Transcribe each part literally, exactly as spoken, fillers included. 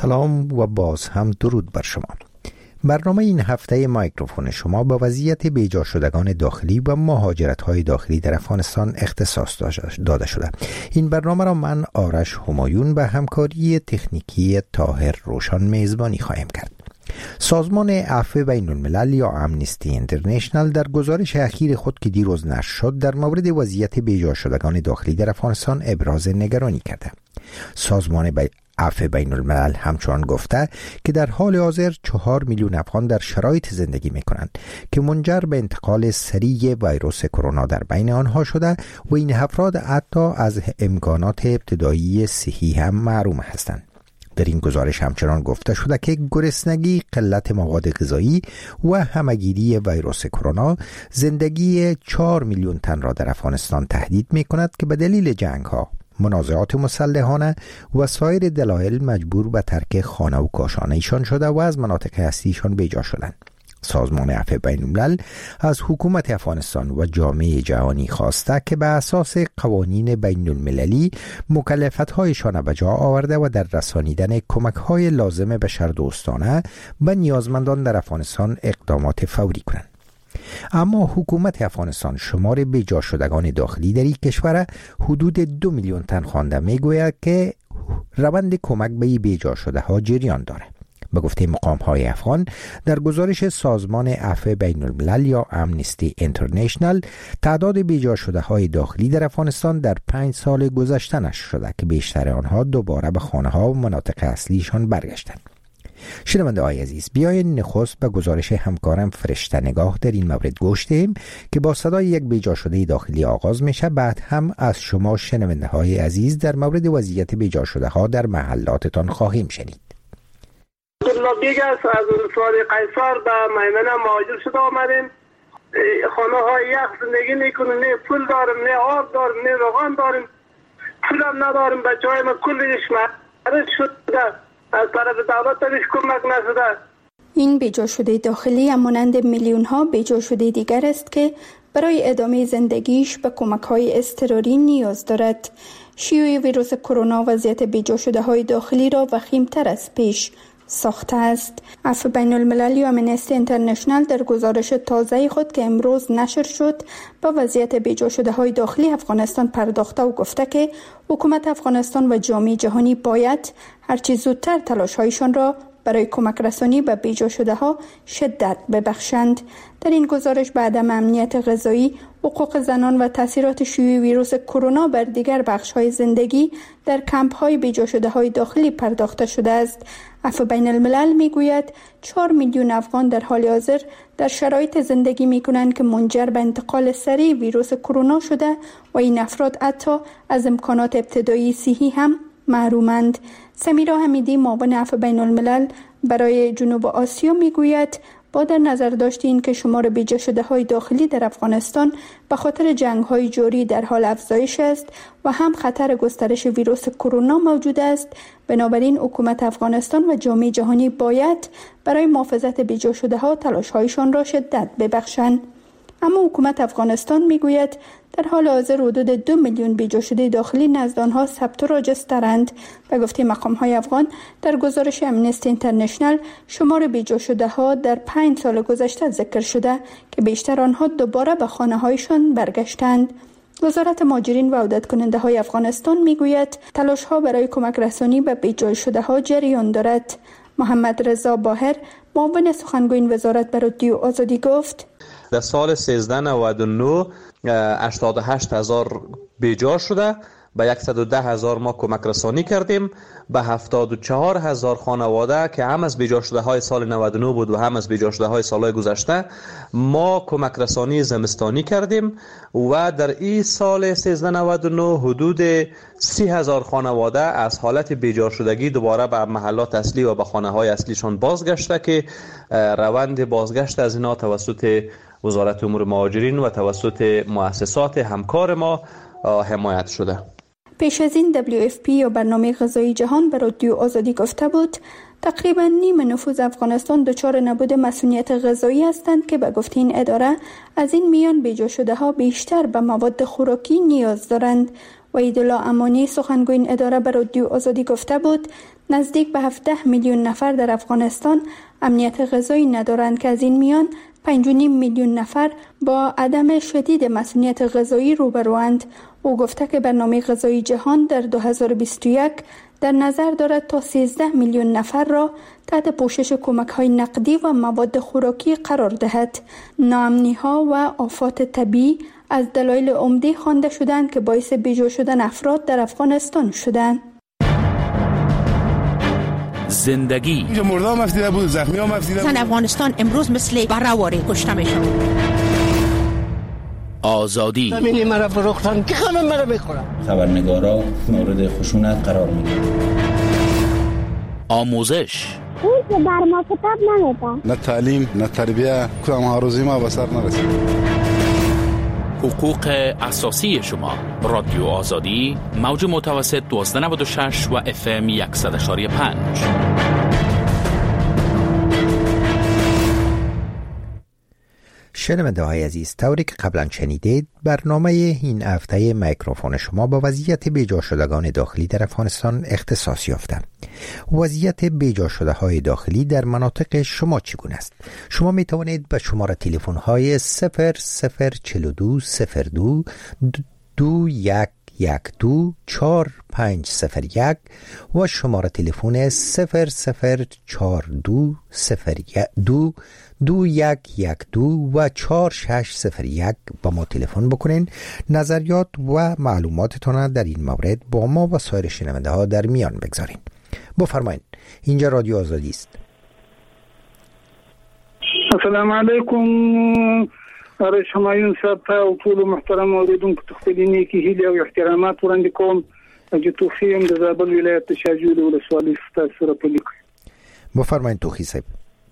سلام و باز هم درود بر شما. برنامه این هفته مایکروفون شما با وضعیت بیجا شدگان داخلی و مهاجرت‌های داخلی در افغانستان اختصاص داده شده. این برنامه را من آرش همایون به همکاری تکنیکی طاهر روشن میزبانی خواهیم کرد. سازمان عفو بین الملل یا امنستی اینترنشنال در گزارش اخیر خود که دیروز نشر شد در مورد وضعیت بیجا شدگان داخلی در افغانستان ابراز نگرانی کرده. سازمان بی... عفو بین الملل همچنان گفته که در حال حاضر چهار میلیون افغان در شرایط زندگی می کنند که منجر به انتقال سریع ویروس کرونا در بین آنها شده و این افراد حتی از امکانات ابتدایی صحی هم محروم هستند. در این گزارش همچنان گفته شده که گرسنگی، قلت مواد غذایی و همهگیری ویروس کرونا زندگی چهار میلیون تن را در افغانستان تهدید می کند که به دلیل جنگ ها، منازعات مسلحانه و سایر دلایل مجبور به ترک خانه و کاشانه ایشان شده و از مناطق اصلیشان بیجا شدند. سازمان عفو بین الملل از حکومت افغانستان و جامعه جهانی خواسته که به اساس قوانین بین المللی مکلفیت‌هایشان به جا آورده و در رسانیدن کمک‌های لازم بشردوستانه به نیازمندان در افغانستان اقدامات فوری کنند. اما حکومت افغانستان شمار بیجا شدگان داخلی در این کشور حدود دو میلیون تن خوانده میگوید که روند کمک به بیجا شده ها جریان داره. به گفته مقام های افغان در گزارش سازمان عفو بین الملل یا امنستی اینترنشنال تعداد بیجا شده های داخلی در افغانستان در پنج سال گذشته نشر شده که بیشتر آنها دوباره به خانه ها و مناطق اصلیشان برگشتند. شنونده های عزیز، بیاین نخست به گزارش همکارم فرشته نگاه در این مورد گوش دهیم که با صدای یک بیجا شده داخلی آغاز میشه. بعد هم از شما شنونده های عزیز در مورد وضعیت بیجا شده ها در محلاتتان خواهیم شنید. عبدالله بیگ است، از ولسوالی قیصر به میمنه مهاجر شده آمدیم. خانه های یخ زندگی میکنیم، نه پول داریم، نه آب داریم، نه روغن داریم، پول هم نداریم. بچه های ما کلش مرض شده، از طرف دولت تاریش کمک نشده. این بیجا شده داخلی همانند میلیون ها بیجا شده دیگر است که برای ادامه زندگیش به کمک های اضطراری نیاز دارد. شیوع ویروس کرونا وضعیت بیجا شده های داخلی را وخیم‌تر از پیش ساخته است. عفو بین الملل یا امنستی اینترنشنال در گزارش تازه خود که امروز نشر شد به وضعیت بیجا شده های داخلی افغانستان پرداخته و گفته که حکومت افغانستان و جامعه جهانی باید هرچی زودتر تلاش هایشان را برای کمک رسانی به بیجا شده ها شدت ببخشند. در این گزارش به عدم امنیت غذایی، حقوق زنان و تاثیرات شیوع ویروس کرونا بر دیگر بخش های زندگی در کمپ های بیجا شده های داخلی پرداخته شده است. عفو بین الملل میگوید چهار میلیون افغان در حال حاضر در شرایط زندگی می کنند که منجر به انتقال سریع ویروس کرونا شده و این افراد حتی از امکانات ابتدایی صحی هم محرومند. سمیرا حمیدی معاون عفو بین الملل برای جنوب آسیا میگوید با در نظر داشت این که شمار بیجا شده های داخلی در افغانستان به خاطر جنگ های جاری در حال افزایش است و هم خطر گسترش ویروس کرونا موجود است، بنابراین حکومت افغانستان و جامعه جهانی باید برای محافظت بیجا شده ها تلاش هایشان را شدت ببخشند. اما حکومت افغانستان میگوید در حال حاضر حدود دو میلیون بیجا شده داخلی نزد آنها ثبت و راجسترند. به گفته مقام های افغان در گزارش امنستی اینترنشنال شمار بیجا شده ها در پنج سال گذشته ذکر شده که بیشتر آنها دوباره به خانه هایشان برگشتند. وزارت مهاجرین و عودت کننده های افغانستان میگوید تلاش ها برای کمک رسانی به بیجا شده ها جریان دارد. محمد رضا باهر معاون سخنگوی وزارت به رادیو آزادی گفت در سال سیزده نود و نه هشتاد و هشت هزار بیجا شده، به صد و ده هزار ما کمک رسانی کردیم، به هفتاد و چهار هزار خانواده که هم از بیجا شده های سال نود و نه بود و هم از بیجا شده های سال گذشته ما کمک رسانی زمستانی کردیم و در این سال سیزده نود و نه حدود سی هزار خانواده از حالت بیجا شدگی دوباره به محلات اصلی و به خانه های اصلیشان بازگشته که روند بازگشت از اینا توسط وزارت امور مهاجرین و توسط مؤسسات همکار ما حمایت شده. پیش از این دبلیو اف پی یا برنامه غذایی جهان به رادیو آزادی گفته بود تقریبا نیم نفوذ افغانستان دچار نبود مسئولیت غذایی هستند که به گفته این اداره از این میان بیجا شده ها بیشتر به مواد خوراکی نیاز دارند. وحیدالله امانی سخنگوی این اداره به رادیو آزادی گفته بود نزدیک به هفده میلیون نفر در افغانستان امنیت غذایی ندارند که از این میان پنج و نیم میلیون نفر با عدم شدید مسئولیت غذایی روبروند. او گفته که برنامه غذایی جهان در دو هزار و بیست و یک در نظر دارد تا سیزده میلیون نفر را تحت پوشش کمک‌های نقدی و مواد خوراکی قرار دهد. ناامنی‌ها و آفات طبیعی از دلایل عمده خوانده شدند که باعث بیجا شدن افراد در افغانستان شدند. زندگی مردم افزیده بود، زخمی هم افزیده بود. افغانستان امروز مثل برآوری کشته میشود. آزادی همین مرا فروختن که همه مرا میخورن. خبرنگارا مورد خشونت قرار میگیرن. آموزش اون که بر ما کتاب نمیده. نه تعلیم نه تربیه کدام هاروزی ما به سر نرسید. حقوق اساسی شما. رادیو آزادی موج متوسط دوازده نود و شش و اف ام صد و یک و پنج. شنونده های عزیز، طوری که قبلا شنیدید برنامه این هفته میکروفون شما با وضعیت بیجا شدگان داخلی در افغانستان اختصاص یافته. وضعیت بیجا شده های داخلی در مناطق شما چگونه است؟ شما می توانید به شماره تلفن های صفر صفر چهل و دو صفر دو دو یک یک دو چهار پنج صفر یک و شماره تلفن صفر صفر چهار دو صفر دو دو یک یک دو و چهار شش صفر یک با ما تلفن بکنین. نظریات و معلوماتتان در این مورد با ما و سایر شنونده ها در میان بگذارین. بفرمایید، اینجا رادیو آزادی است. السلام علیکم. آره شمایون صاحب ته او ټول محترم اوریدونکو ته خپلې نیکې هیلې او احترامات وړاندې کوم. چې توخی یم د زابل ولایت د شاجوی ولسوالۍ ستاسو سره په لیک. بفرمایئ توخی صاحب.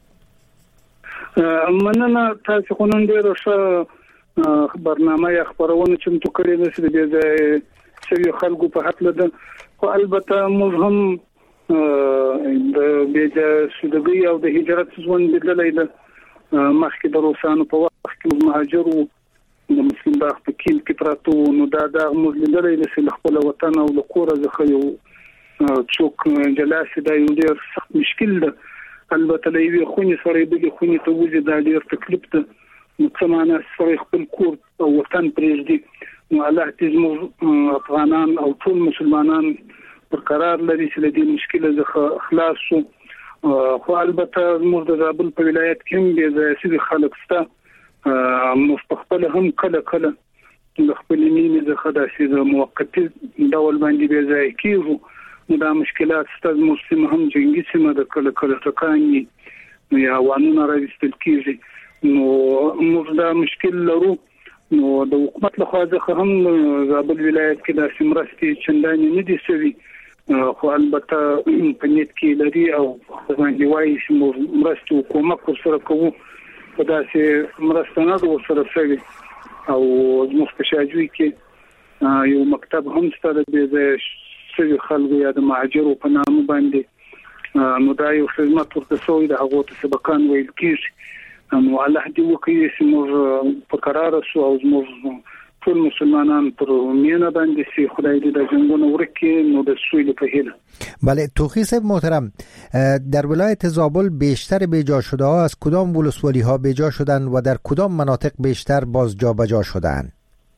مننه، تاسو خو نن ډېره ښه برنامه یا خپرونه چمتو کړې ده چې د دې ځای شویو خلکو په هکله ده. خو البته موږ هم د بیجا شدګۍ او د هجرت ژوند لیدلی ده. مخکې د روسانو په وخت کې مهاجر وو، د مسلم باغ په کیل کې پراته وو. نو دا د موږ لیدلی ده چې له خپل وطن او له کوره څخه یو څوک جلا شي، دا یو ډېر سخت مشکل ده. البته له یوې خونې سره بلې خونې ته وځي، دا ډېر تکلیف ده. نو څه معنا سره خپل کور او وطن پرېږدي. نو الله دې زموږ افغانان او ټول مسلمانان برقرار لري چې له دې مشکله څخه خلاص شو. خو البته موږ د زابل په ولایت کې هم د سیاسي خلک شته. موږ په خپل هم کله کله د خپل نیمې څخه داسې د موقتي ډول باندې بې ځای کېږو. نو دا مشکلات شته. موږ سیمه هم جنګي سیمه ده، کله کله ټکانې یا وانونه راوستل کېږي. نو موږ دا مشکل لرو. نو د حکومت لخوا څخه هم زابل ولایت کې داسې مرستې چندانې نه دي شوي. خو البته په نیت کې لري او باندې وایي چې موږ مرستې کومک ورسره کوو. په داسې مرسته نه ده ورسره شوې. او زموږ په شاجوی کې یو مکتب هم شته د بې ځایه شوي خلکو یا د مهاجرو په نامه باندې. نو دا یو خدمت ورته شوی د هغو ته سبقان ویل کېږي. نو الله دې وکړي چې موږ په قراره شو او زموږ ټول مسلمانان پر میانه باندې سي. خدای دې د جنگونو ورکړي. نو د سویل په هیله. بله توخی صاحب محترم، در ولایت زابل بیشتر بیجا شده ها از کدام ولسوالی ها بیجا شدند و در کدام مناطق بیشتر باز جا بجا شدند؟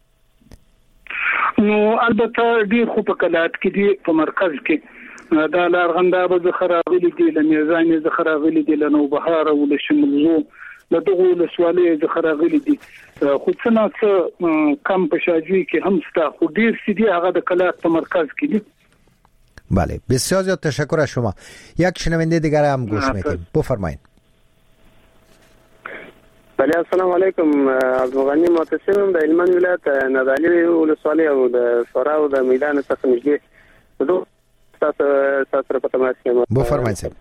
نو البته ډیر خو په کلات کې دي، په مرکز کې دا لارغنداب څخه راغلي دي، له میزان څخه راغلي دي، له نوبهار او له شملزو له دغه ولسوالۍ څخه راغلي دي. خو څنګه کم په شاجوی کې هم ستا، خو ډیر سیدی هغه د کلات په مرکز کې دي. بله بسیار زیاد تشکر از شما. یک شنونده دیگر هم گوش میدیم. بفرمایید. بله السلام علیکم. عبدالغنی معتصم د هلمند ولایت نادعلي ولسوالۍ او د فرا او د میدان څخه نږدې دوه تاسو سره په تماس کې. بفرمایئ صاحب.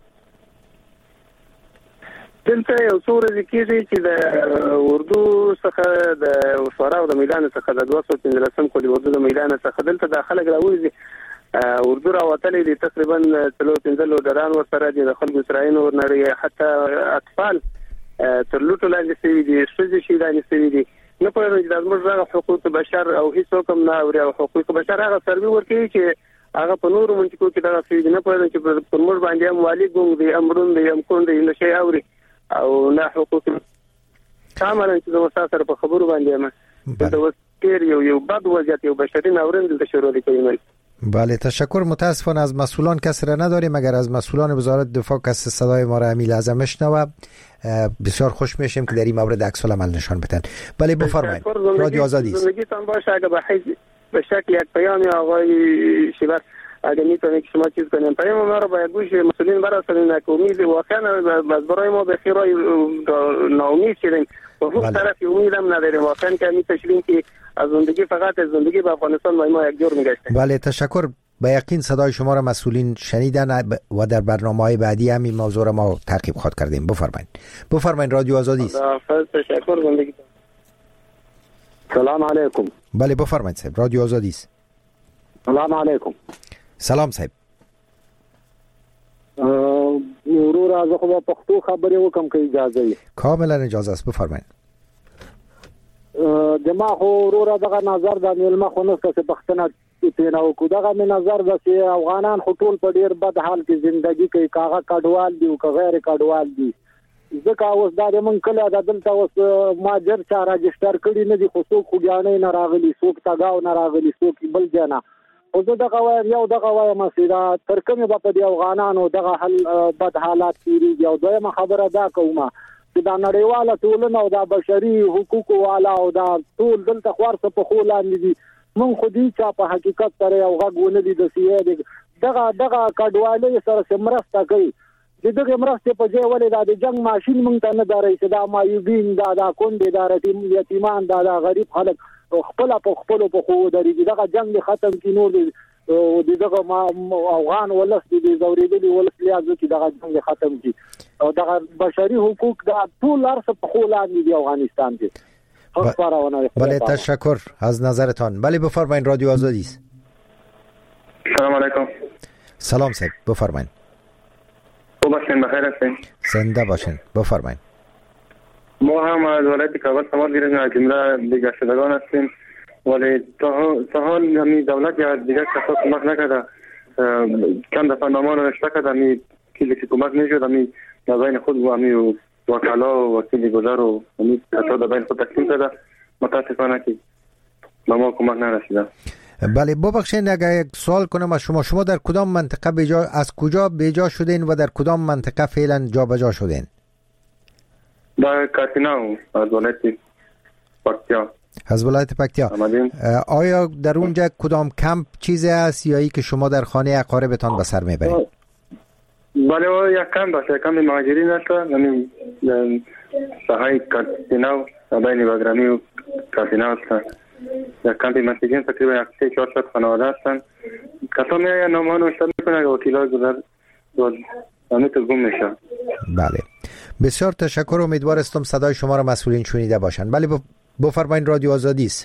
دلته یو څو ورځې کېږي چې د اردو څخه د فرا او د میدان څخه د دوه سوه پنځلسم کال اردو د میدان څخه دلته د خلک راوځي اردو راوتلې دي تقریبا څلور پنځه لودران ورسره دي د خلکو اسرائیل او نړۍ حتی اطفال تر لوټو لاندې سوي دي ښځې شي لاندې سوي دي نه پوهېږم چې د زموږ حقوق بشر او هیڅ هم نه اوري او حقوق بشر هغه سروي ورکوي چې هغه په نورو منطقو کې دغه سوي دي نه پوهېږم چې پر موږ باندې هم والي ګونګ دي امرون دي هم کون دي نه شي اوري او نه حقوق کاملا چې د وساتر په خبرو باندې ما د وسکر یو یو بد وضعیت یو بشري ناورین دلته شروع کوي. بله تشکر. متاسفانه از مسئولان کس را نداریم، مگر از مسئولان وزارت دفاع کس صدای ما را امیل اعظم بشنوه بسیار خوش میشیم که در این مورد عکس العمل نشان بدن. بله بفرمایید. رادیو آزادی است. زندگیتان باشه اگه به حیث به شکل یک پیام آقای شیبر اگه میتونید که شما چیز کنیم پیام ما رو با گوش مسئولین برسونید که امید واقعا از برای ما به خیرای ناامید شدیم و هیچ طرفی امید هم نداریم واقعا که میتونیم که از زندگی فقط از زندگی به افغانستان ما ما یک جور میگشتیم. بله تشکر. به یقین صدای شما را مسئولین شنیدن و در برنامه‌های بعدی هم این موضوع را ما تعقیب خواهد کردیم. بفرمایید. بفرمایید. رادیو آزادی است. تشکر. زندگی. سلام علیکم. بله بفرمایید صاحب. رادیو آزادی است. سلام علیکم. سلام صاحب. ورور از خو په پښتو خبرې وکم که اجازه وي. کاملا اجازه است. بفرمایید. دما خو ورور دغه نظر د ملما خو نه څه پښتنه پینا وکړه دغه می نظر د چې افغانان خو ټول په ډیر بد حال کې ژوندۍ کوي کاغه کډوال دي او که غیر کډوال دي ځکه اوس دا د من کله د دلته اوس ماجر چا راجستر کړي نه دي خو څوک خوګانې نه راغلي څوک تاګاو نه راغلي څوک بل جنا او دغه وایم یو دغه وایم مسیدا تر کومه په دې افغانانو دغه حل بد حالات تیری یو دویمه خبره دا کومه چې دا نړیواله ټولنه او دا بشري حقوق والا او دا ټول دلته خورڅ په خو لاندې دي من خودي چې په حقیقت سره یو غوونه دي د سیې دغه دغه کډوالۍ سره سمرسته کوي چې دغه مرسته په ځای ولې دا د جنگ ماشين مونږ ته نه داري چې دا مایوبین دا دا کونډې دا رتیم یتیمان دا دا غریب خلک خپل په خپل په خو دري دغه جنگ ختم کینو دي دغه افغان ولس دي زوریدلي ولس لیاز چې دغه جنگ ختم کی او دغه بشري حقوق دا ټول ارس په خو لاندې دی افغانستان کې. بله تشکر از نظرتان. بله بفرمایید. رادیو آزادی است. سلام علیکم. سلام صاحب بفرمایید. خوب هستین؟ بخیر هستین؟ زنده باشین. بفرمایید. ما هم از ولایت کابل سوال گرفتیم از جمله دیگر شدگان هستیم ولی تا حال همی دولت یا دیگر کسا کمک نکرده چند دفعه نامان رشته کرده همی کلی که کمک نشد همی در بین خود و همی وکلا و وکیل گذار و همی کسا در بین خود تقسیم کرده متاسفانه که به ما کمک نرسیده. بله ببخشید اگر یک سوال کنم از شما شما در کدام منطقه بجا از کجا بیجا شدین و در کدام منطقه فعلا جابجا شدین؟ در کاتیناو از ولایت پکتیا. از ولایت پکتیا. آیا در اونجا کدام کمپ چیزی هست یا ای که شما در خانه اقاربتان به سر میبرید؟ بله یک کمپ است، یک کمپ مهاجرین است. یعنی ساحه کاتیناو بین باگرامی و کاتیناو است. یک کمپ مسیحیان تقریبا یک سه چهارصد خانواده هستند. کسا میآید نامه‌ها نوشته میکنه که وکیلای گذر و همه تو گم میشه. بله بسیار تشکر. امیدوارستم صدای شما را مسئولین شنیده باشند. بله بفرمایید. رادیو آزادی است.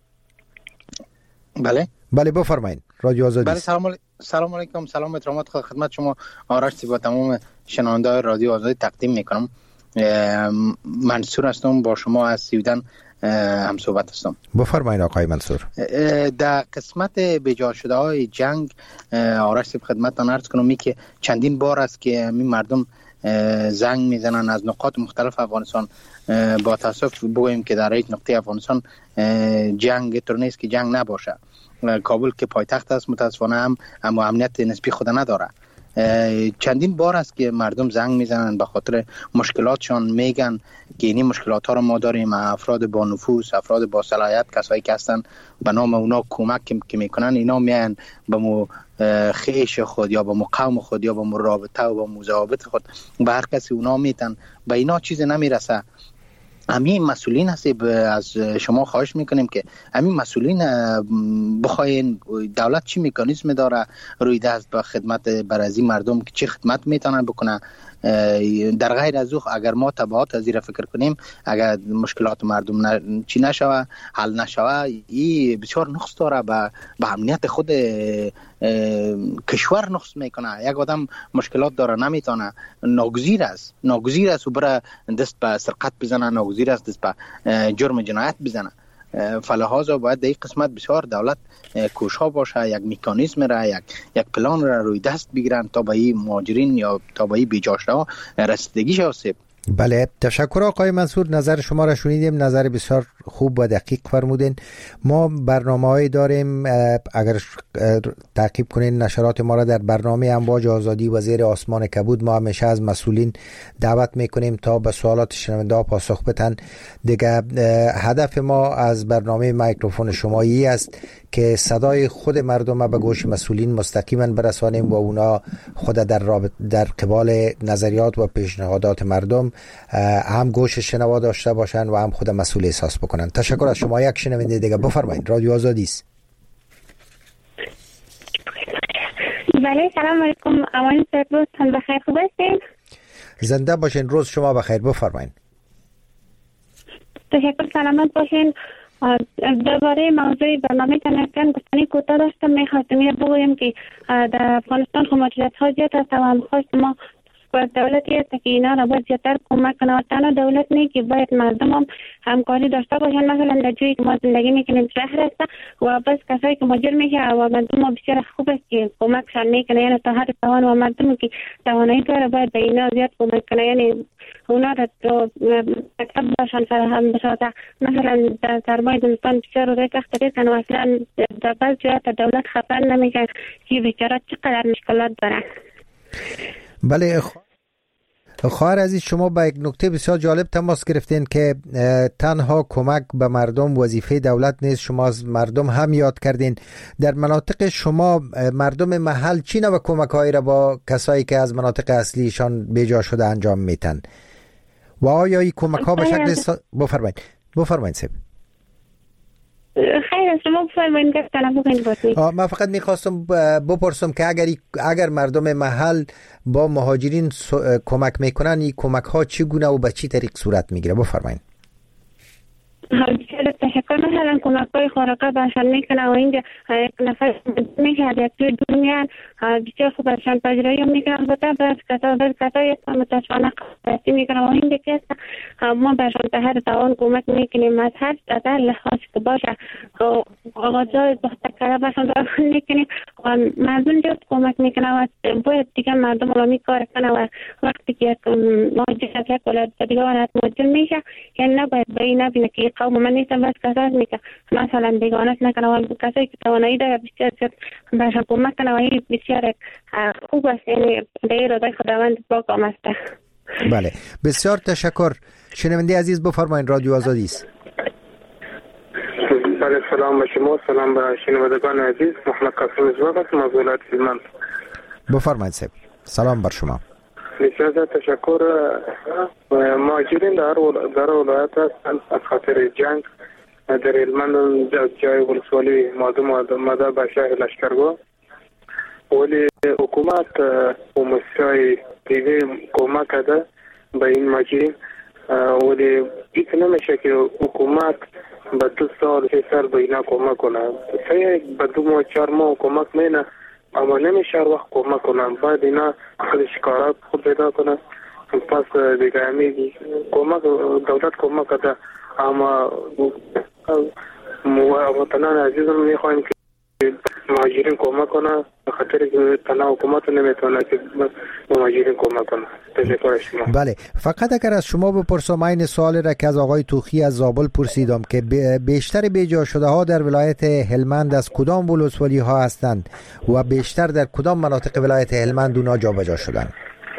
بله بله بفرمایید. رادیو آزادی است. بله سلام علیکم. سلام علیکم. سلام احترامات خدمت شما آرش با تمام شنونده‌های رادیو آزادی تقدیم میکنم. منصور هستم با شما از سویدن هم صحبت هستم. بفرمایید آقای منصور. در قسمت بجا شده های جنگ آرش خدمتتان عرض کنم می که چندین بار است که می مردم زنگ میزنن از نقاط مختلف افغانستان. با تاسف بگوییم که در یک نقطه افغانستان جنگ طور نیست که جنگ نباشه. کابل که پایتخت است متاسفانه هم اما امنیت نسبی خود نداره. چندین بار است که مردم زنگ میزنن به خاطر مشکلاتشان میگن که این مشکلات ها رو ما داریم. افراد با نفوذ، افراد با صلاحیت، کسایی که هستن به نام اونا کمک که میکنن اینا میان به مو خیش خود یا به مو قوم خود یا به مو رابطه و به مو ضوابط خود به هر کسی اونا میتن به اینا چیز نمیرسه. همین مسئولین هستی از شما خواهش میکنیم که همین مسئولین بخواین دولت چی مکانیزم داره روی دست به خدمت برازی مردم که چه خدمت میتونن بکنن در غیر از او اگر ما تبعات از این فکر کنیم، اگر مشکلات مردم ن... چی نشوه، حل نشوه، این بسیار نقص داره به به امنیت خود کشور نقص میکنه. یک آدم مشکلات داره نمیتونه، ناگزیر است ناگزیر است و برای دست به سرقت بزنه، ناگزیر است دست به جرم جنایت بزنه. فلهذا باید در این قسمت بسیار دولت کوشا باشه، یک مکانیزم را، یک یک پلان را روی دست بگیرن تا به این مهاجرین یا تا به این بیجاشته ها رسیدگی شود. بله، تشکر آقای منصور، نظر شما را شنیدیم، نظر بسیار خوب و دقیق فرمودین. ما برنامه‌ای داریم، اگر تعقیب کنین نشرات ما را در برنامه امواج آزادی و زیر آسمان کبود ما همیشه از مسئولین دعوت میکنیم تا به سوالات شنونده ها پاسخ بدن. دیگه هدف ما از برنامه میکروفون شمایی است که صدای خود مردم به گوش مسئولین مستقیما برسانیم و اونا خود در رابط در قبال نظریات و پیشنهادات مردم هم گوش شنوا داشته باشن و هم خود مسئول احساس بکنن. تشکر از شما. یک شنونده دیگه بفرمایید. رادیو آزادی است. بله، سلام علیکم. امان روزتون بخیر، خوب هستین؟ زنده باشین، روز شما بخیر، بفرمایید. تشکر، سلامت باشین. درباره موضوع برنامه تنکن گفتنی کوتاه داشتم. میخواستم بگویم که در افغانستان خماجرت ها زیاد است و هم خواست ما دولتی است که اینا را باید زیادتر کمک کنه و تنها دولت نه که باید مردم هم همکاری داشته باشن. مثلا در جایی که ما زندگی میکنیم شهر است و بس کسایی که مهاجر میشه و مردم ها بسیار خوب است که کمکشان میکنه، یعنی تا هر توان و مردم که توانایی داره باید به اینا زیاد کمک کنه، یعنی اونا را تو مکتب باشن فراهم بسازه. مثلا در سرمای دونستان بسیار روی کختری کنه و اصلا در بعض جایت دولت خبر نمیکنه که بیچاره چقدر مشکلات داره. بله خواهر عزیز، شما با یک نکته بسیار جالب تماس گرفتین که تنها کمک به مردم وظیفه دولت نیست، شما از مردم هم یاد کردین. در مناطق شما مردم محل چی نوع کمک هایی را با کسایی که از مناطق اصلیشان بیجا شده انجام میتن و آیا این کمک ها به شکل سا... بفرمایید بفرمایید سب خیر، شما بفرمایید که طلب کنید. من فقط میخواستم بپرسم که اگر اگر مردم محل با مهاجرین کمک میکنن، این کمک ها چگونه و به چی طریق صورت میگیره؟ بفرمایید. بسیار تشکر. مثلا کمک های خوراکه برشان میکنه و اینجا یک نفر میشد یک توی دور میان بسیار خوب برشان پذیرایی هم میکنه. البته بعض کسا بعض کسا یک متاسفانه قصدی میکنه و اینجا که ما برشان به هر توان کمک میکنیم، از هر از هر لحاظ که باشه آغازهای بخته کرده برشان دارم میکنیم و مردم جد کمک میکنه و باید دیگه مردم رو میکار کنه و وقتی که یک مهاجر از یک ولایت دیگه ولایت مهاجر میشه، یعنی نباید به این نبینه که قوم من نیستم بس کساس میکنه مثلا بیگانت نکنه و کسایی که توانایی داره بسیار زیاد برشان کمک کنه و این بسیار خوب است، یعنی به ارادای خداوند پاک آمسته. بله، بسیار تشکر. شنونده عزیز بفرمایید، رادیو آزادی است. بله، سلام به شما، سلام به شنوندگان عزیز. محمد قاسم زواد هستم از ولایت هلمند. بفرمایید صاحب. سلام بر شما. بسیار تشکر. مهاجرین در در ولایت هستند از خاطر جنگ در هلمند جای ولسوالی مادم ماده به شهر لشکرگاه، ولی حکومت و مسیحای دیگه کمک کرده به این مهاجرین، ولی ایت نمیشه که حکومت به دو سال سه سال به اینا کمک کنه. سه به دو ماه چهار ماه کمک مینه اما نمیشه هر وقت کمک کنن. باید اینا خودش کارات خود پیدا کنن. پس دیگه همی کمک دولت کمک کرده اما وطنان عزیزم میخوایم که مهاجرین کمک کنه، به خاطر که تنها حکومت نمیتونه که مهاجرین کمک کنه. تشکر شما. بله، فقط اگر از شما بپرسم این سوال را که از آقای توخی از زابل پرسیدم که بیشتر بیجا شده ها در ولایت هلمند از کدام ولسوالی ها هستند و بیشتر در کدام مناطق ولایت هلمند اونا جابجا شدند؟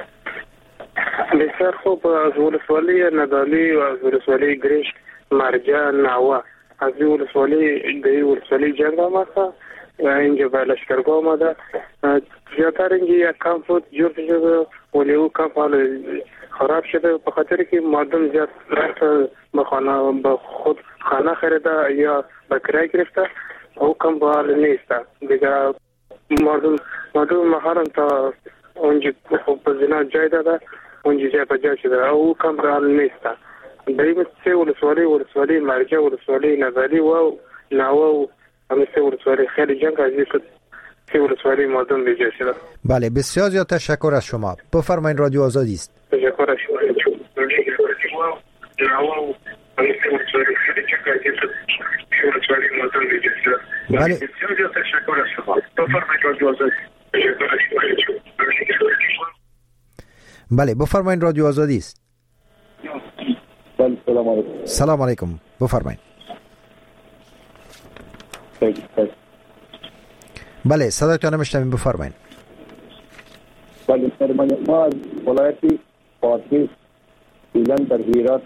بسیار خوب. از ولسوالی ندالی و از ولسوالی گریش مرجع نوا از این ولسوالی در ولسوالی جنگ آمده و اینجا به لشکرگاه آمده. زیادتر اینجا یک کمپ بود جور شده ولی او کمپ حال خراب شده به خاطر که مردم زیاد رفت به خانه به خود خانه خریده یا به کرایه گرفته. او کمپ حال نیست دیگه. مردم مردم محرم تا اونجا به زینا جای داده اونجا جای پا جا شده او کم رال نیست. دریم سه ولسوالی ولسوالی مرجع ولسوالی نظری و نوا و همه سه ولسوالی خیلی جنگ از یک سه ولسوالی مردم به جا شده. بله بسیار زیاد تشکر از شما. بفرمایید رادیو آزادی است. تشکر از شما. بله بسیار زیاد تشکر از شما. بفرمایید رادیو آزادی. بله بفرمایید رادیو آزادی است. بله سلام علیکم. سلام علیکم بفرمایید. بله صدایتان میشنویم بفرمایید. بله فرمایید. ما از ولایت پارکیس ایلان در هرات.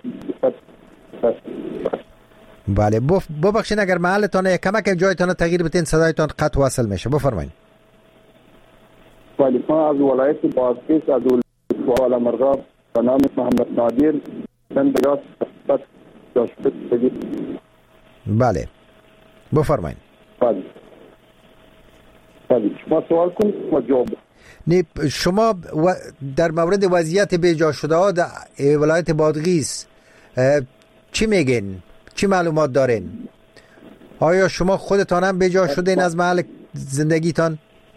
بله ببخشید اگر محلتان کمک جایتان تغییر بدین صدایتان قطع وصل میشه. بفرمایید. بله ما از ولایت پارکیس از ولایت مرغاب به نام محمد نادر بندرات داشته. بله بفرمایید. بله بله شما سوال کنید و جواب. نه شما و در مورد وضعیت بیجا شده ها در ولایت بادغیس چی میگین؟ چی معلومات دارین؟ آیا شما خودتان هم بیجا شدین از محل زندگیتان؟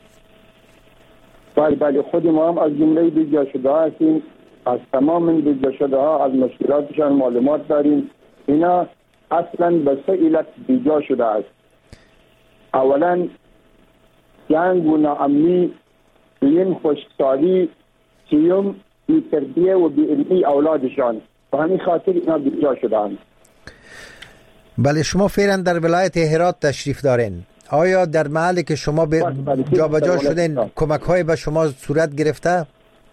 بله بله خود ما هم از جمله بیجا شده ها هستیم. از تمام بیجا شده ها از مشکلاتشان معلومات داریم. اینا اصلا به سه علت بیجا شده است. اولا جنگ و ناامنی، دویم خشکسالی، سوم بی‌تربیه و بی‌علمی اولادشان. به همین خاطر اینا بیجا شدند. بله شما فعلا در ولایت هرات تشریف دارین. آیا در محلی که شما به جا به جا شدین کمک های به شما صورت گرفته؟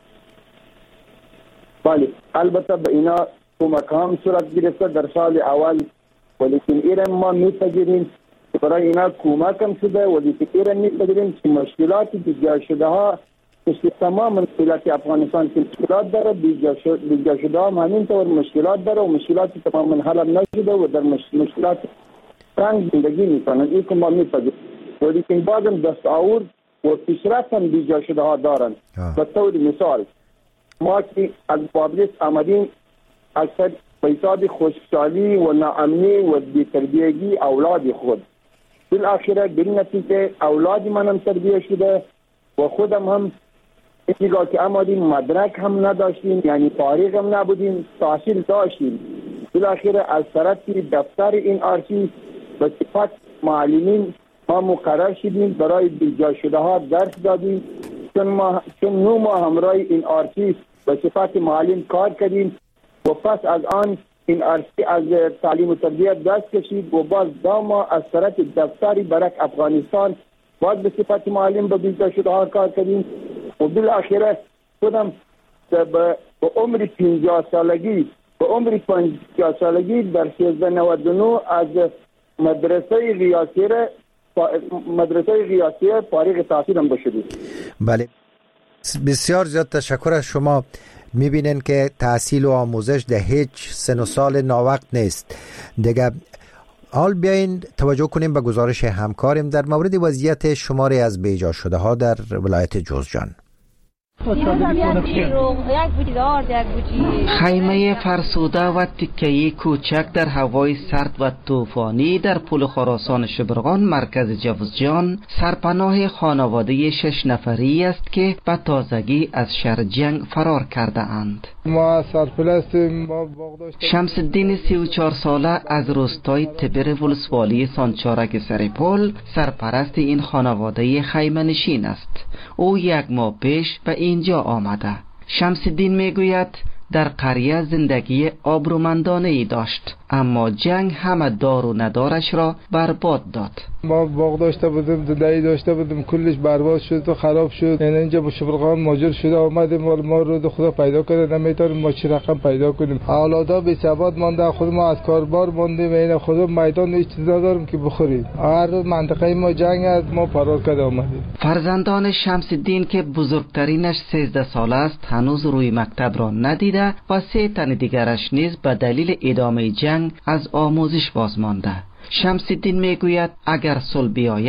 بله البته به اینا کمک هم صورت گرفته در سال اول، ولیکن ایران ما میپذیریم برای اینا کمک هم شده، ولیکن ایران میپذیریم که مشکلات بیجا شده ها مثل تمام مشکلات افغانستان که مشکلات داره، بیجا شده هم همینطور مشکلات داره و مشکلات تماما حل نشده و در مشکلات تنگ زندگی میکنن. این که ما میپذیریم، ولیکن بازم دستاورد و پیشرفت هم بیجا شده ها دارن. به طور مثال ما که از بابلیس آمدیم اکثر پیساد خشکسالی و ناامنی و بی‌تربیگی اولاد خود، بالاخره در نتیجه اولاد من هم تربیه شده و خودم هم اینجا که آمدیم مدرک هم نداشتیم، یعنی فارغ هم نبودیم، تحصیل داشتیم. بالاخره از طرف دفتر این آرشیو به صفت معلمین ما مقرر شدیم برای بیجا شده ها درس دادیم. چون ما چون نو ما همراه این آرشیو به صفت معلم کار کردیم و پس از آن این آرشیو از تعلیم و تربیت دست کشید و باز دو ماه از طرف دفتری برک افغانستان باز به صفت معلم به بیجا شده ها کار کردیم و بالاخره خودم به عمر پنجاه سالگی به عمر پنجاه سالگی در سیزده نود و نه از مدرسه ریاسیه مدرسه ریاسیه فارغ تحصیلم بشدیم. بله بسیار زیاد تشکر از شما. میبینین که تحصیل و آموزش در هیچ سن و سال ناوقت نیست دیگه. حال بیاین توجه کنیم به گزارش همکاریم در مورد وضعیت شماری از بیجا شده ها در ولایت جوزجان. خیمه فرسوده و تکه‌ای کوچک در هوای سرد و طوفانی در پل خراسان شبرغان مرکز جوزجان سرپناه خانواده شش نفری است که به تازگی از شر جنگ فرار کرده اند. ما سرپرستیم. شمس الدین سی و چهار ساله از روستای تبر ولسوالی سانچارک سرپل سرپرست این خانواده خیمه نشین است. او یک ماه پیش به اینجا آمده. شمس الدین میگوید در قریه زندگی آبرومندانه ای داشت، اما جنگ همه دار و ندارش را برباد داد. ما باغ داشته بودیم، زندگی داشته بودیم، کلش برباد شد و خراب شد. یعنی اینجا با شبرغان ماجر شده آمدیم و ما رو خدا پیدا کرده، نمیتونیم ما چی رقم پیدا کنیم. اولادا بی ثبات مانده، خود ما از کاربار ماندیم، این خدا میدان هیچ چیز نداریم که بخوریم. هر منطقه ما جنگ است، ما فرار کرده آمدیم. فرزندان شمس الدین که بزرگترینش سیزده ساله است هنوز روی مکتب را ندیده و سه تن دیگرش نیز به دلیل ادامه جنگ از آموزش باز مانده. شمس الدین میگوید اگر صلح بیاید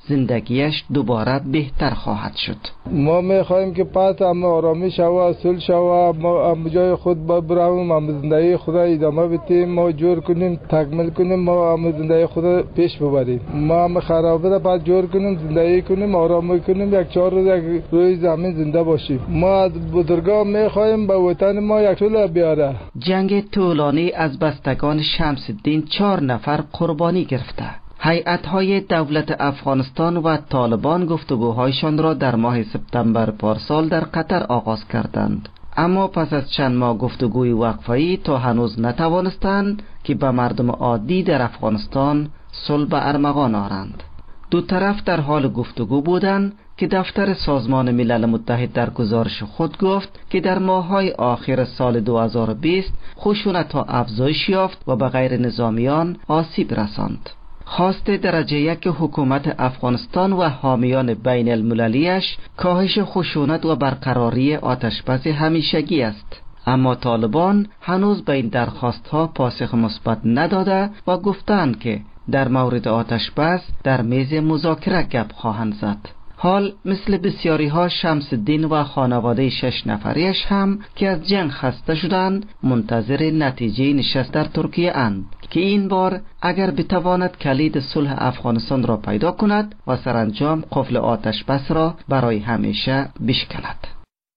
زندگیش دوباره بهتر خواهد شد. ما میخوایم که پس هم آرامی شوه، صلح شوه، ما هم جای خود ببریم، هم زندگی خود ادامه بدیم، ما جور کنیم، تکمیل کنیم، ما هم زندگی خود پیش ببریم. ما هم خرابه را بعد جور کنیم، زندگی کنیم، آرامی کنیم، یک چهار روز یک روی زمین زنده باشیم. ما از بزرگان میخوایم به وطن ما یک طول بیاره. جنگ طولانی از بستگان شمس الدین چهار نفر قربانی گرفته. هیئت‌های دولت افغانستان و طالبان گفتگوهایشان را در ماه سپتامبر پارسال در قطر آغاز کردند، اما پس از چند ماه گفتگوی وقفه‌ای تا هنوز نتوانستند که به مردم عادی در افغانستان صلح به ارمغان آرند. دو طرف در حال گفتگو بودند که دفتر سازمان ملل متحد در گزارش خود گفت که در ماه‌های آخر سال دو هزار و بیست خشونت‌ها افزایش یافت و به غیر نظامیان آسیب رساند. خواست درجه یک حکومت افغانستان و حامیان بین المللیش کاهش خشونت و برقراری آتشبس همیشگی است، اما طالبان هنوز به این درخواست‌ها پاسخ مثبت نداده و گفتند که در مورد آتشبس در میز مذاکره گپ خواهند زد. حال مثل بسیاری ها شمس الدین و خانواده شش نفریش هم که از جنگ خسته شدند منتظر نتیجه نشست در ترکیه اند که این بار اگر بتواند کلید صلح افغانستان را پیدا کند و سرانجام قفل آتش بس را برای همیشه بشکند.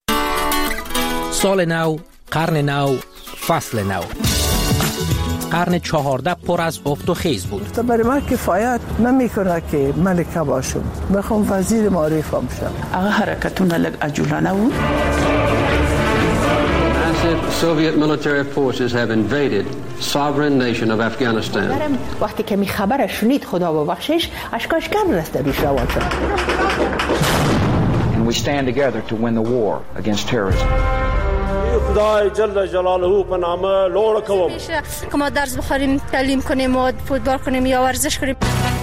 سال نو، قرن نو، فصل نو. قرن چهارده پر از افت و خیز بود. برای من کفایت نمیکنه که ملکه باشم، بخوام وزیر معارف بشم. آقا حرکتون لگ عجولانه بود. Massive Soviet military forces have invaded sovereign nation of Afghanistan. وقتی که می خبر شنید خدا ببخشش اشکاش کم رسته بیش روان شد. And we stand together to win the war against terrorism. خدای جل جلاله په نامه لوړ کوم که ما درس بخوریم، تعلیم کنیم و فوتبال کنیم یا ورزش کنیم.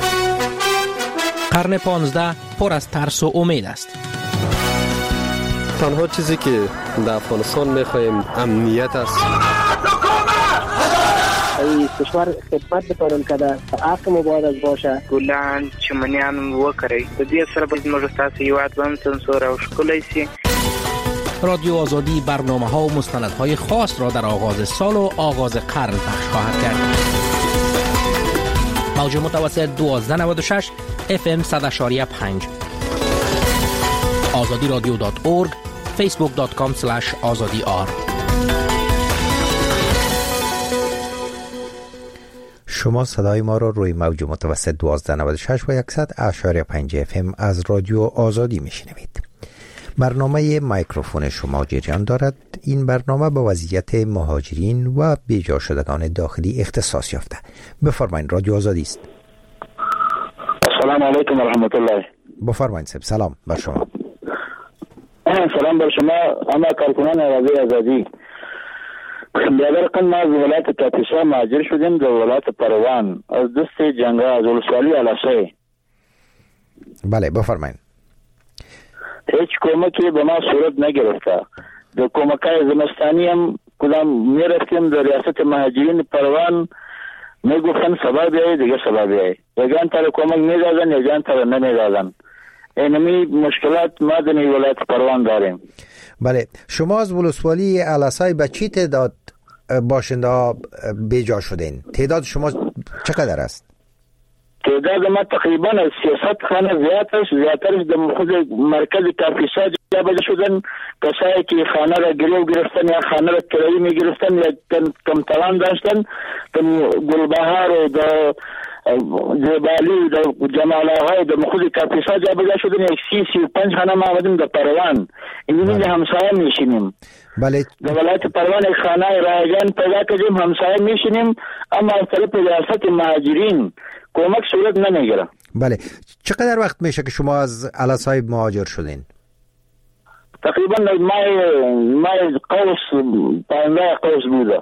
قرن پانزده پر از ترس و امید است. تنها چیزی که در افغانستان می‌خوایم امنیت است. ای کشور خدمت بکنم که در حق مبارز باشه. ګلان چمنیان وکړي د دې سره به موږ تاسو یوات هم سنسور او ښکلی سي. رادیو آزادی برنامه‌ها و مستندهای خاص را در آغاز سال و آغاز قرن پخش خواهد کرد. موج متوسط دوازده نود و شش اف ام صد اشاریه پنج آزادی رادیو دات اورگ فیسبوک دات کام اسلش آزادی آر. شما صدای ما را روی موج متوسط دوازده نود و شش و صد اشاریه پنج اف ام از رادیو آزادی میشنوید. برنامه میکروفون شما جریان دارد. این برنامه با وضعیت مهاجرین و بیجا شدگان داخلی اختصاص یافته. بفرمایید، رادیو آزادی است. السلام علیکم و رحمت الله. بفرمایید صاحب، سلام بر شما. سلام بر شما اما کارکنان رادیو آزادی. بیادر قن ما از ولایت کاپیسا مهاجر شدیم در ولایت پروان از دست جنگا از ولسوالی علاسه. بله بفرمایید. هیچ کمکی به ما صورت نگرفته. در کمکای زمستانی هم کدام میرفتیم در ریاست مهاجرین پروان میگفتن سبا بیایی دیگه سبا بیایی. یگان تر کمک میدادن یگان تر نمیدادن. اینمی مشکلات ما در ولایت پروان داریم. بله، شما از ولسوالی علاسای به چی تعداد باشنده ها بیجا شدین؟ تعداد شما چقدر است؟ تعداد ما تقریبا از سیاست خانه زیادش زیادترش در خود مرکز کاپیسا جابجا شدن. کسایی که خانه را گریو گرفتن یا خانه را کرایی می گرفتن یا کم توان داشتن در گلبهار و در جبالی و در جمال آقای در خود کاپیسا جابجا شدن. یک سی سی و پنج خانه ما آمدیم در پروان. این اینجا همسایه میشینیم. بله. در ولایت پروان یک خانه رایگان پیدا کردیم، همسایه میشینیم، اما از طرف ریاست مهاجرین کمک صورت نمیگیره. بله، چقدر وقت میشه که شما از علاسای مهاجر شدین؟ تقریبا مای مای قوس پنجاه قوس بوده.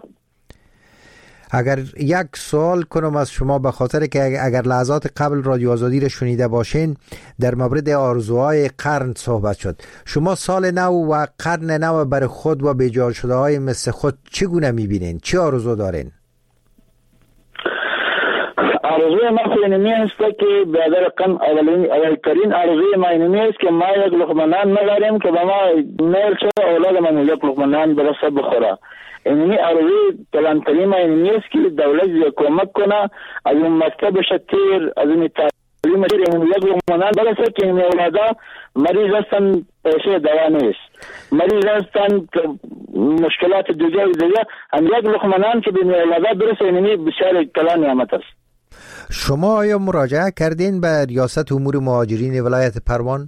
اگر یک سوال کنم از شما، به خاطر که اگر لحظات قبل رادیو آزادی را شنیده باشین در مورد آرزوهای قرن صحبت شد. شما سال نو و قرن نو برای خود و بیجا شده های مثل خود چگونه میبینین؟ چی آرزو دارین؟ آرزوی ما اینمی است که به رقم اولین اولترین آرزوی ما اینمی است که ما یک لقمه نان نداریم که به ما میل شد اولاد من یک لقمه نان برسه بخوره. اینمی آرزوی کلانتری ما اینمی است که دولت کمک کنه از این مکتب شتیر از این تعلیم شتیر این یک لقمه نان برسه که این اولادا مریض هستن پیشه دوا نیست، مریض هستن مشکلات دیگه دیگه هم یک لقمه نان که به این اولادا برسه اینمی بسیار کلان نعمت است. شما آیا مراجعه کردین به ریاست امور مهاجرین ولایت پروان؟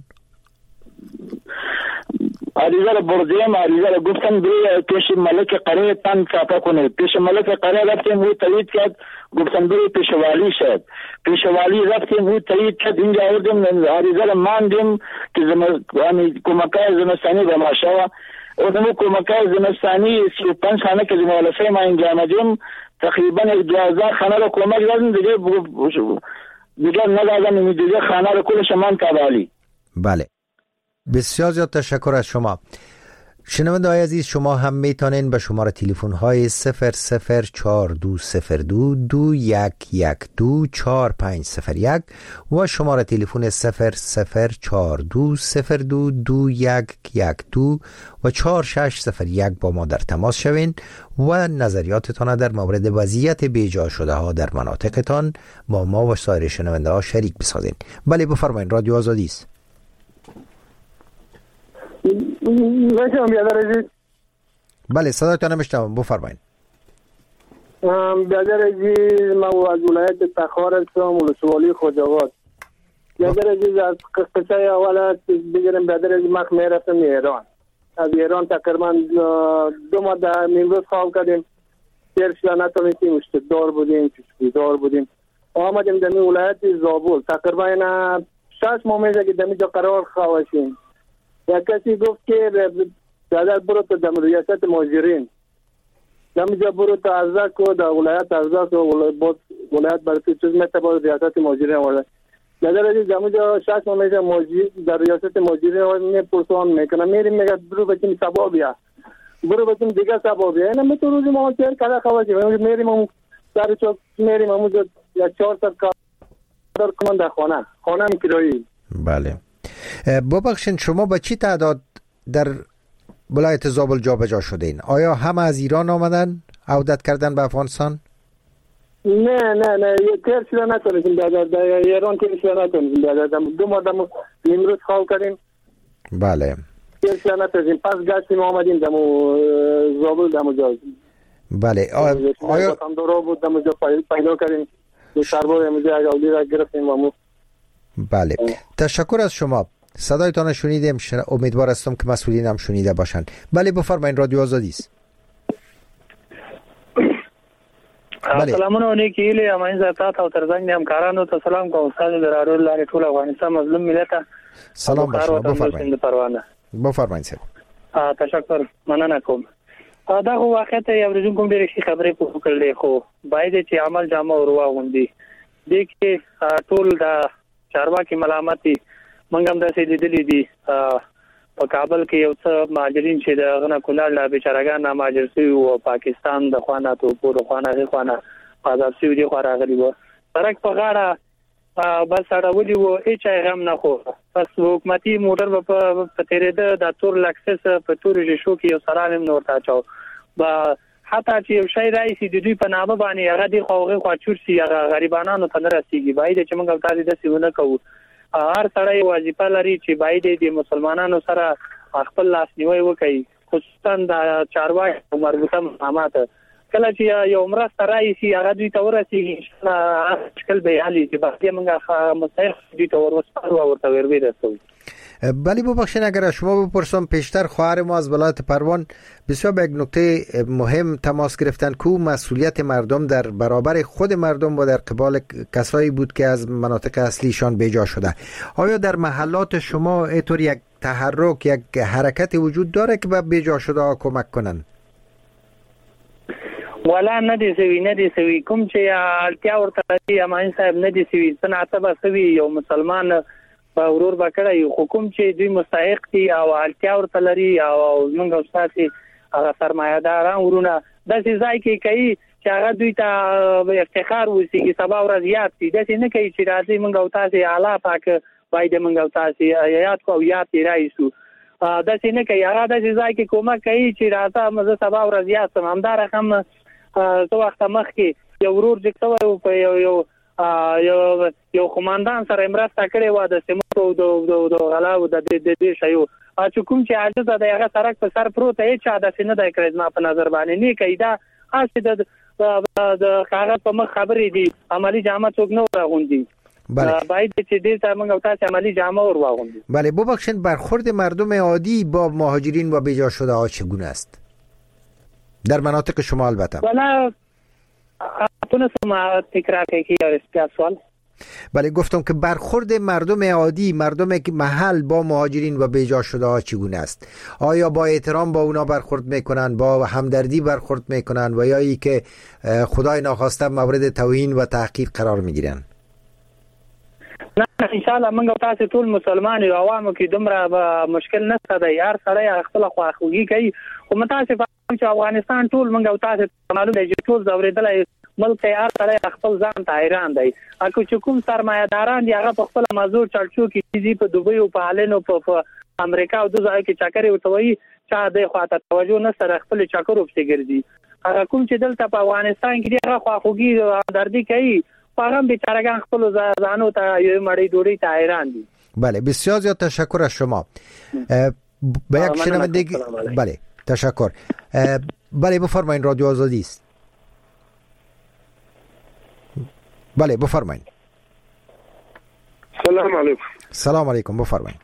عریضه را بردیم، عریضه را گفتم بری پیش ملک قریه تن چاپا کنید. پیش ملک قریه رفتیم او تایید کرد، گفتم بری پیش والی شد. پیش والی رفتیم او تایید کرد، اینجا آوردیم عریضه را ماندیم که کمکای زمستانی به ما شوه. اونمو کمکای زمستانی سی و پنج خانه که زمالسه ما اینجا آمدیم تقریبا یک دوازده خانه رو کمک دادن، دیگه دیگه ندادن، این دیگه خانه رو کلش من تبالی. بله، بسیار زیاد تشکر از شما. شنونده های عزیز، شما هم میتونین به شماره تلفن های صفر صفر چهار دو صفر دو دو یک یک دو چهار پنج صفر یک و شماره تلفن صفر صفر چهار دو صفر دو دو یک یک دو و چهار شش صفر یک با ما در تماس شوین و نظریاتتان در مورد وضعیت بیجا شده ها در مناطقتان با ما و سایر شنونده ها شریک بسازین. بله بفرمایید، رادیو آزادی است. باشم بیادر عزیز. بله صدایتان نمیشتم، بفرمایید. بیادر عزیز، من از ولایت تخار هستم، ولسوالی خوجاوات. بیادر عزیز، از قصه اول بگیرم. بیادر عزیز، من میرفتم ایران. از ایران تقریبا دو ماه در امروز خواب کردیم. تیر شده نتونستیم، اشتدار بودیم، چشپیدار بودیم. آمدیم در ولایت زابل. تقریبا شش ماه میشه که در اینجا قرار خواشیم. یک کسی گفت که دادر برو تو در ریاست مهاجرین، نمیجا برو تو ارزاق و در ولایت ارزاق و ولایت برای تو چیز میتبا ریاست مهاجرین آورده. دادر عزیز نمیجا شش ماه میشه مهاجر در ریاست مهاجرین آورده میپرسوان میکنه، میریم میگه برو بچیم سبا بیا، برو بچیم دیگه سبا بیا. اینا میتو روزی ما چهر کلا خواشیم، میریم همون سر چوک میریم همونجا یا چهار سر کار کنن در خانه خانه هم کرایی. بله ببخشید، شما با چی تعداد در ولایت زابل جابجا شدین؟ آیا هم از ایران آمدن عودت کردن به افغانستان؟ نه نه نه تیر شده نتونستیم در ایران تیر شده نتونستیم دو ماه دمو امروز خواب کردیم. بله تیر شده نتونستیم، پس گشتیم آمدیم دمو زابل دمو جا. بله آیا هم دو رو بود دمو جا پیدا کردیم، دو سربار اموزه اگه را گرفتیم و مو. بله تشکر از شما. صدایتان شنیدیم، امیدوار هستم که مسئولین هم شنیده باشند. بله بفرمایید، رادیو آزادی است. بله سلامونه نیکیلی امین زتا تا ترزنګ هم کارانو ته سلام کوم. استاد درارو لارې ټول افغانستان مظلوم ملت سلام باشم. بفرمایید بفرمایید. تشکر مننه کوم. دا خو واقعیت یو رجون کوم ډېر ښه خبرې په کړلې، خو باید چې عمل جامه ورواغوندي دي کې ټول دا چارواکي ملامتي منګم د سې لیدلې دي. په کابل کې یو څه مهاجرین چې د غنا کولال لا بیچارهګان مهاجر شوي او پاکستان د خوانه ته په خوانه خوانه آزاد شوي دي خو راغلي وو. سرک په غاړه بس اړولي وو، هیڅ غم نه خو پس حکومتي موټر په تیرېده د تور لکسس په تورې شو کې یو سلام نور تا چاو با حتی چې یو شی راځي د دوی په نامه باندې هغه دی خوغه خواچور سي هغه غریبانو ته نه رسیږي. باید چې موږ تاسو د سیونه کوو، هر سړی وظیفه لري چې باید د مسلمانانو سره خپل لاس نیوي وکړي، خصوصا د چارواکي مربوطه مقامات کله چې یو مرسته راځي هغه دوی ته ورسیږي چې شکل به حالي چې باید موږ مستحق دوی ته ورسپارو او ورته ورسوي. بله ببخشید اگر شما بپرسم، پیشتر خواهر ما از ولایت پروان بسیار به یک نکته مهم تماس گرفتن که مسئولیت مردم در برابر خود مردم و در قبال کسایی بود که از مناطق اصلیشان بیجا شده. آیا در محلات شما اینطور یک تحرک، یک حرکت وجود داره که به بیجا شده ها کمک کنن؟ ولا ندی سوی ندی سوی کوم چې اړتیا ورته لري امین صاحب ندی سوی صنعت به سوی یو مسلمان په ورور بکړی حکومت چې دوی مستحق دي او اړتیا ورته لري او موږ استاد هغه سرمایه‌داران ورونه د ځای کې کوي چې هغه دوی ته افتخار وسی چې سبا ورځ یاد شي داسې نه کوي چې راځي موږ او تاسو اعلی پاک باید موږ او تاسو یاد کو یاد رایسو داسې نه کوي هغه داسې ځای کې کومک کوي چې راځه موږ سبا ورځ یاد سم همدار هم څو وخت مخکې یو ورور جکتو په یو یو یو یو قوماندان سره مرسته کړې و د سیمو د د غلاو د د دې شیو چې کوم چې عاجز دی هغه سرک په سر پروت دی چې دا څنګه دی کړی ما په نظر باندې نه کوي دا اصل د د کاغذ په مخ خبرې دي عملی جامه څوک نه راغوندي بله باید چې دې ته موږ تاسو عملی جامه ور واغوندیم. بله ببخشید برخورد مردم عادی با مهاجرین و بیجا شده ها چگونه است در مناطق شما؟ البته والا تونستم تکرار کنی یا سوال؟ بله گفتم که برخورد مردم عادی، مردم که محل با مهاجرین و بیجا شده ها چگونه است؟ آیا با احترام با اونا برخورد میکنن، با همدردی برخورد میکنن و یا ای که خدای ناخواسته مورد توهین و تحقیر قرار میگیرن؟ نه ان شاء الله موږ تاسو ټول مسلمان یو عوامو کې دومره مشکل نشته دی یار سره خپل خواخوږي کوي خو متاسف چې افغانستان ټول موږ تاسو معلومه دی چې ټول زوریدل ملک یې سره خپل ځان ته حیران دی اکو چې کوم سرمایه‌داران دی هغه په خپل مزور چلچو کې دي په دوبۍ او په هالند او په امریکا او دغه کې چکرې وتوي چې د خواته توجه نه سره خپل چکرو په ګرځي هغه کوم چې دلته په افغانستان کې دی هغه خواخوږي او دردي کوي فقط بیچاره‌گان خپل زانو ته یو مړی ډوډۍ ته حیران دي. بله بسیار زیاد تشکر از شما. به یک شنوندگی بله تشکر. بله بفرمایید رادیو آزادی است. بله بفرمایید. سلام علیکم. سلام علیکم بفرمایید.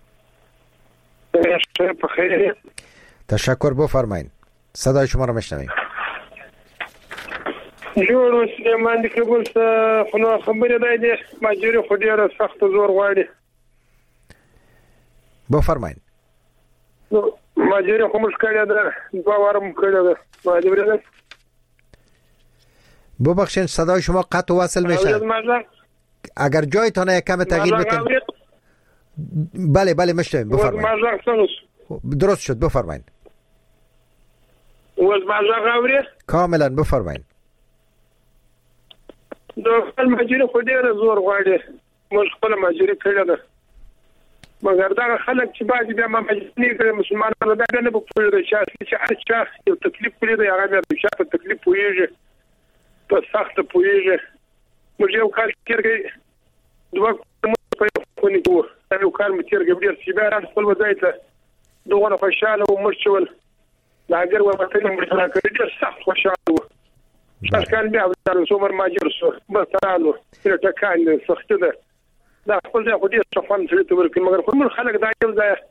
بخیر. تشکر بفرمایید. صدای شما را میشنویم. جوړ سليمان د کابل څخه خو خبره ده د ماجری خو ډیره سخت زور غواړي. بفرمایید. ماجری خو مشکل ده دوه وارم کړی ده ماجری ده. ببخشید صدای شما قطع و وصل میشه. اگر جایتان یک کم تغییر بدین. بله بله میشنویم بفرمایید. درست شد بفرمایید. وز ماجر غوری؟ کاملا بفرمایید. د خپل ماجری خو ډیره زور غواړي موږ خپل ماجری کړی ده مګر دا خلک چې باید بیا ما ماجری کړي مسلمانانو دا نه بکوي چې چې یو تکلیف کړی دی هغه بیا چې په تکلیف پويږي په سخت پويږي موږ یو کار کړی دوه په خونی دوه یو کار مې تیرګ ډیر چې بیا خپل وځي ته دوه خوشاله او مرشول دا اگر و په تل موږ سره کړی ډیر سخت خوشاله و شکل بیا د سومر ماجر سو مثالو چې ټکان سخت ده دا خپل ځای خو دې څفن چې ته ورکې مګر خو موږ خلک دا یو ځای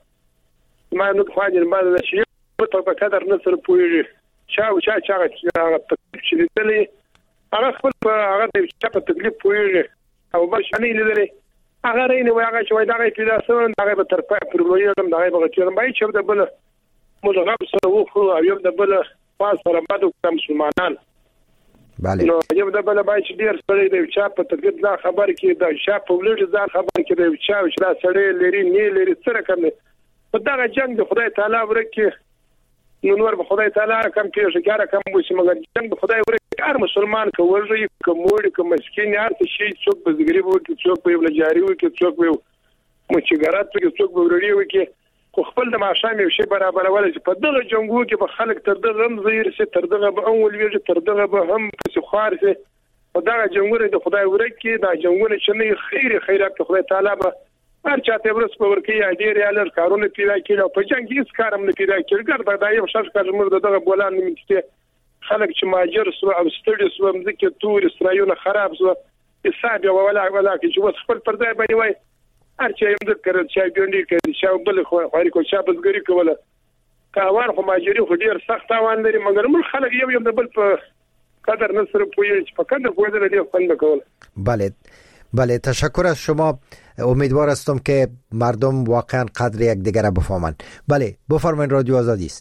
ما نو خو اجل بعد شي په په قدر نصر پويږي چا چا چا هغه چې دلې هغه خپل هغه د چا په تکلیف پويږي او بل شنه لیدلې هغه رینه وای هغه شوی دا غي پیدا سره هغه به تر پای پر ویلم دا غي بغچرم بای چې د بل مزغب سره وو خو یو د بل پاس سره بده مسلمانان بله نو یو د بل بای چې ډیر سړی دی چې په تکلیف دا خبر کې دا شاپ په ولر ځان خبر کې دی چې دا سړی لري نه لري سره کوم په دا جنگ د خدای تعالی ورکه نو نور به خدای تعالی کوم کې شګاره کوم وشي مګر جنگ د خدای ورکه هر مسلمان کوي کوموړي کوم مسکین هر څه څوک به زګری وو کې څوک به ولجاري وو کې څوک به مچګرات کې څوک به ورړي وو کې خو خپل د ماشام یو شی برابر ول چې په دغه جنگو کې به خلک تر دغه هم زیر سي تر دغه به اول ویږي تر دغه به هم څه خار سي په دغه جنگو د خدای ورکه دا جنگونه چې نه خیر خیرات خدای تعالی به هر چاته ورس په ورکه یا ډیر یالر کارونه پیدا کړي په جنگ هیڅ کارم نه پیدا کړي ګر دا یو شش کار موږ دغه بولان نه متي خلک چې ماجر سو او ستړي سو مزکه تور اسرایونه خراب سو حساب یو ولا ولا چې وس خپل پردای باندې وای هر چا یې د کړل چې ګوندې کړي چې بل خو خاري کو شابه زګری کوله کاوان خو ماجری خو ډیر سخت اوان لري مګر موږ خلک یو یو د بل په قدر نصر پوي چې په قدر پوي دل دی خوند کوله. بله بله تشکر از شما. امیدوار هستم که مردم واقعا قدر یکدیگر را بفهمند. بله بفرمایید رادیو آزادی است.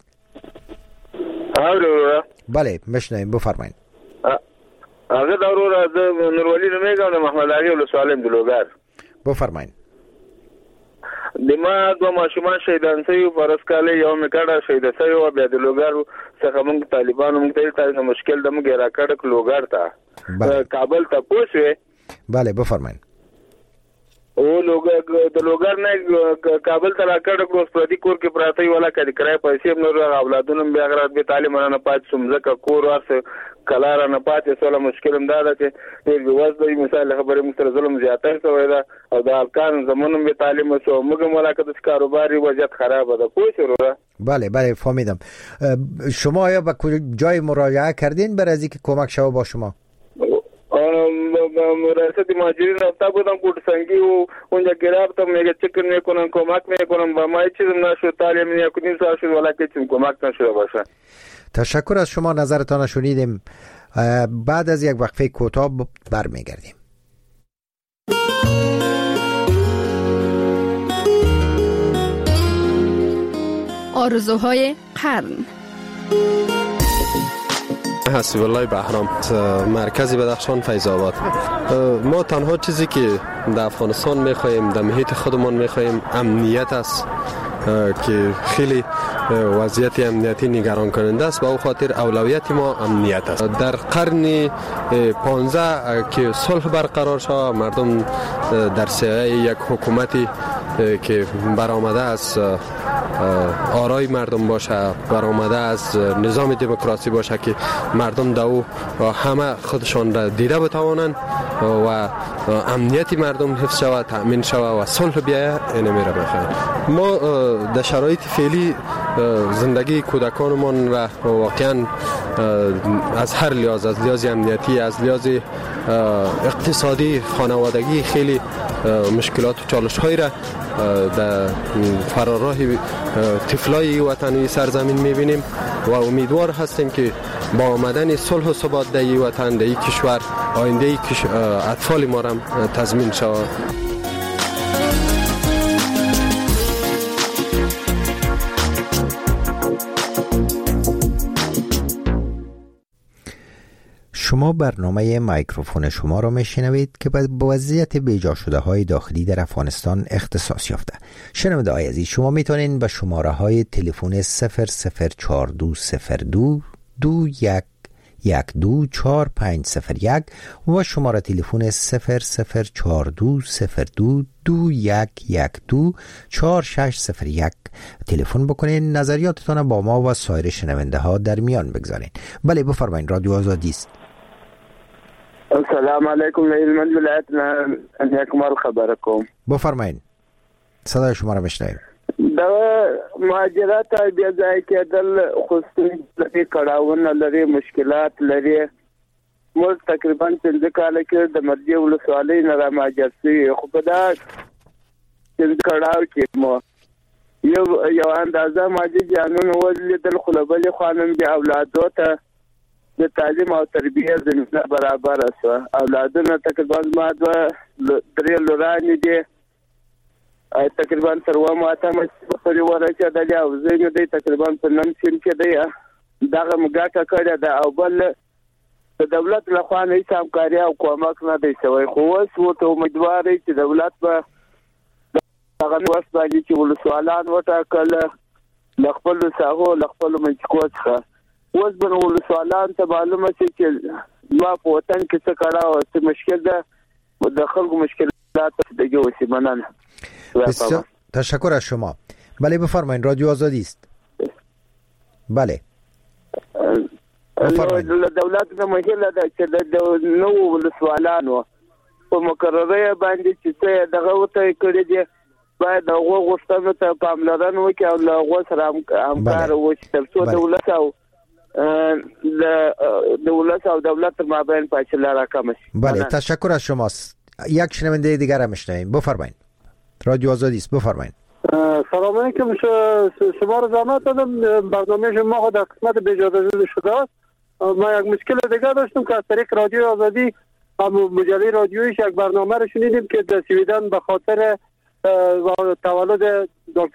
الو بله مشنویم بفرمایید. هغه ضرور از نورولی نمیگم محمد علی ولسوالم دلوګر بفرمایید. دما دو ماشومان شهیدان شوي فرض کاله یو میکړه شهید شوی او بیا د لوګارو څخه موږ طالبانو موږ ته تاسو مشکل د موږ راکړه لوګار ته کابل ته پوښوي. بله بفرمایئ. او لوګر د لوګر نه کابل ته راکړه کروس پردي کور کې پراته ولا کړي کرای پیسې نور اولادونو بیا غرات به تعلیم نه پات سمزکه کور ورسه کلار نه پاتې سره مشکل هم دا ده چې د وځي مثال خبره مستر ظلم زیاته شوی ده او د الکان زمونم به تعلیم سو موږ ملاقات کاروباری وضعیت خراب ده پوه. بله بله فهمیدم. شما آیا به جای مراجعه کردین برای از اینکه کمک شود با شما؟ ریاست مهاجرین رفته بودم کوټسنگی و اونجا گرفتم میگه چکر میکنن کمک میکنن و ما هیچ چیزم نشد تعلیم نکنیم سال شد ولی که چیزم کمک نشده باشه. تشکر از شما نظرتان شنیدیم. بعد از یک وقفه کوتاه برمیگردیم. آرزوهای قرن. حسیب الله بهرام، مرکز بدخشان فیض آباد. ما تنها چیزی که در افغانستان میخواهیم در محیط خودمان میخواهیم امنیت است که خیلی وضعیت امنیتی نگران کننده است و او خاطر اولویت ما امنیت است. در قرن پانزده که صلح برقرار شد، مردم در سایه یک حکومتی که برآمده از آرای مردم باشه، برآمده از نظام دموکراسی باشه که مردم در او همه خودشان را دیده بتوانند و امنیتی مردم حفظ شود، تأمین شود و صلح بیاید. اینه میره بخیر. ما در شرایط فعلی زندگی کودکانمان و واقعا از هر لحاظ، از لحاظ امنیتی، از لحاظ اقتصادی، خانوادگی خیلی مشکلات و چالش‌هایی را در فراراه طفلای وطنی سرزمین می‌بینیم و امیدوار هستیم که با آمدن صلح و ثبات در این وطن، در این کشور، آینده اطفال ما را تضمین شود. شما برنامه مایکروفون شما را میشنوید که به وضعیت بیجا شده های داخلی در افغانستان اختصاص یافته. شنونده های عزیز، شما میتونید به شماره های تلفن صفر صفر چهار دو صفر دو دو یک یک دو چهار پنج صفر یک و شماره تلفن صفر صفر چهار دو صفر دو دو یک یک دو چهار شش صفر یک تلفن بکنین، نظریاتتان با ما و سایر شنونده ها در میان بگذارین. بله بفرمایید، رادیو آزادی است. السلام علیکم. من ولایتنا انیاکمال خبر کوم. بفرمایید، صدای شما را میشنویم. دا مهاجرت بیا ځای کېدل خصوصي لري، کړاوونه لري، مشکلات لري. موږ تقریبا پنځه کاله کې د مرجې ولسوالۍ نه را مهاجر شوي، خو په دا پنځه کړاو کې مو یو یو اندازه ماجي جانونه ولیدل، خو له بلې خوا نن بیا اولادو ته د تعلیم او تربیه زمینه برابره شوه. اولادونه تقریبا زما دوه درې لورانې دي، تقریبا تر اووه اتمه پورې ورسېدلې او زوی مې دی تقریبا په نن سیم کې دی. دغه مو ګټه کړې ده او بل د دولت له خوا نه هېڅ همکاري او کومک نه دی شوی. خو اوس ورته امیدوار دی چې دولت به هغه وخت باندې چې ولسوالان وټاکل له خپلو ساحو له خپلو منطقو څخه، اوس به نو ولسوالانو ته معلومه شي چې زما په وطن کې څه کړاو، څه مشکل ده، د خلکو مشکلات دگه وسی. مننه. بسیار تشکر از شما. بله بفرمایید، رادیو آزادی است. بله بفرمایید. دولت نه مهله ده چې د نو ولسوالانو په مقرره باندې چې څه دغه وته کړی دی، باید هغه غوښتنو ته پاملرنه وکړي او له هغو سره همکار وشي تر څو دولت او د دولت او دولت مابین فاصله راکمه شي. بله تشکر از شماست. یک شنونده دیگر هم میشنویم. بفرمایید، رادیو آزادی است. بفرمایید. سلام علیکم. شما رو زحمت دادم. برنامه شما خود در قسمت بیجاده شده است. ما یک مشکل دیگر داشتم که از طریق رادیو آزادی مجله رادیویش یک برنامه رو شنیدیم که در سویدن به خاطر تولد دکتر